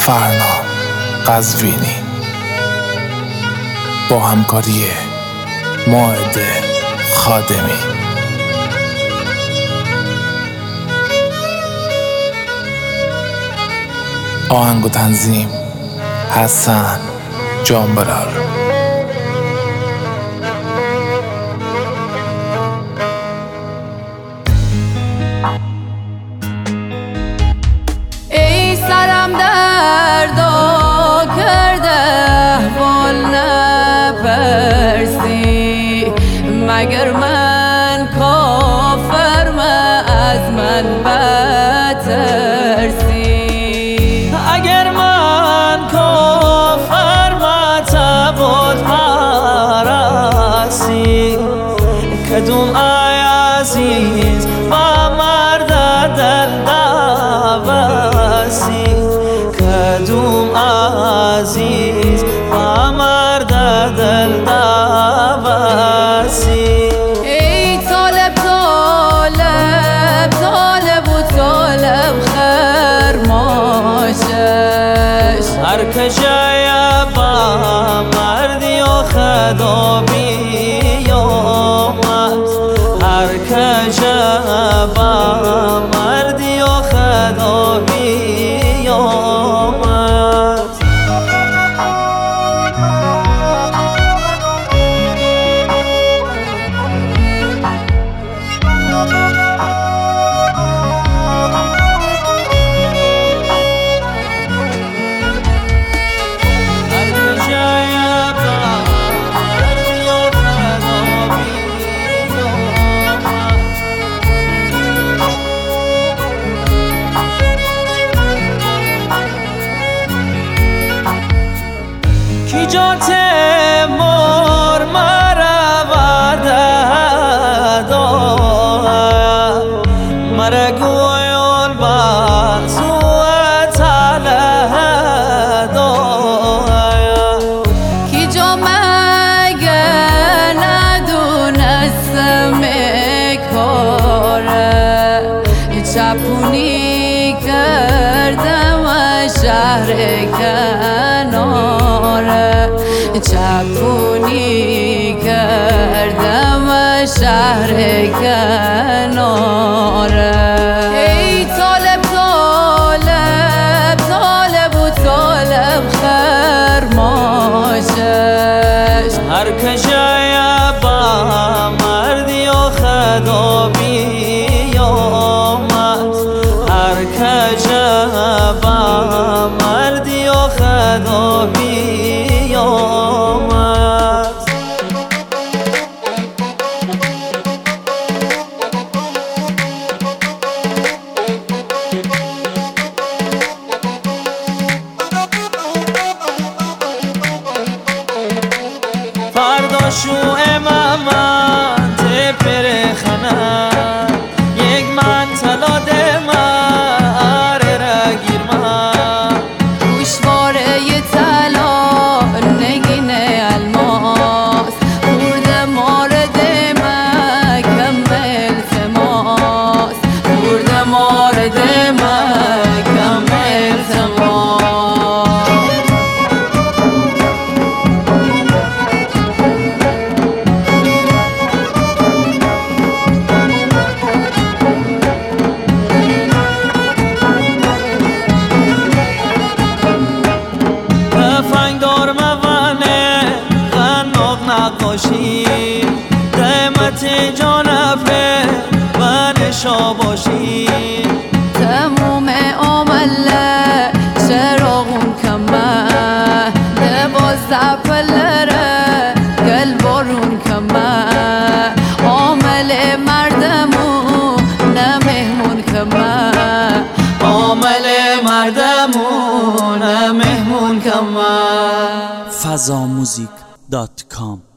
فرنا قزوینی با همکاری مائده خادمی. آهنگ و تنظیم حسن جانبرار. ای سرم دردا کرده احوال نپرسی، مگر من کافرم از من بترسی. اگر من کافرم تبود پرستی، کدوم ای عزیز با مرد دل دبستی، کدوم عزیز با مرد دل دبستی. ای طالب طالب طالب و طالب خرماشش، هر کجای با مردی و خدا بیامد، هر کجای با مردی و خدا بیامد. کی جات مر مرا ورده مرا گویل بازوت کی جا مگه ندونستم کاره، چپونی کردم شهر کناره، چپونی کردم شهر کناره. ای طالب طالب طالب و طالب خرماشش، هر کجای با مردی و خدا بیامد، هر کجای با مردی و خدا بیامد. فردا شوه من تپرخنه، یک من طلا ده من رگیر من، گوشواره ی طلا نگین الماس، خورده مارد مکم التماس، خورده مارد مکم التماس. نقاشی دمت جانفه و نشا باشی، تموم عمله چراغون کمه، لباس پلره گل بارون کمه، عامل مردمون نه مهمون کمه، عامل مردمون نه مهمون کمه. fazamuzik.com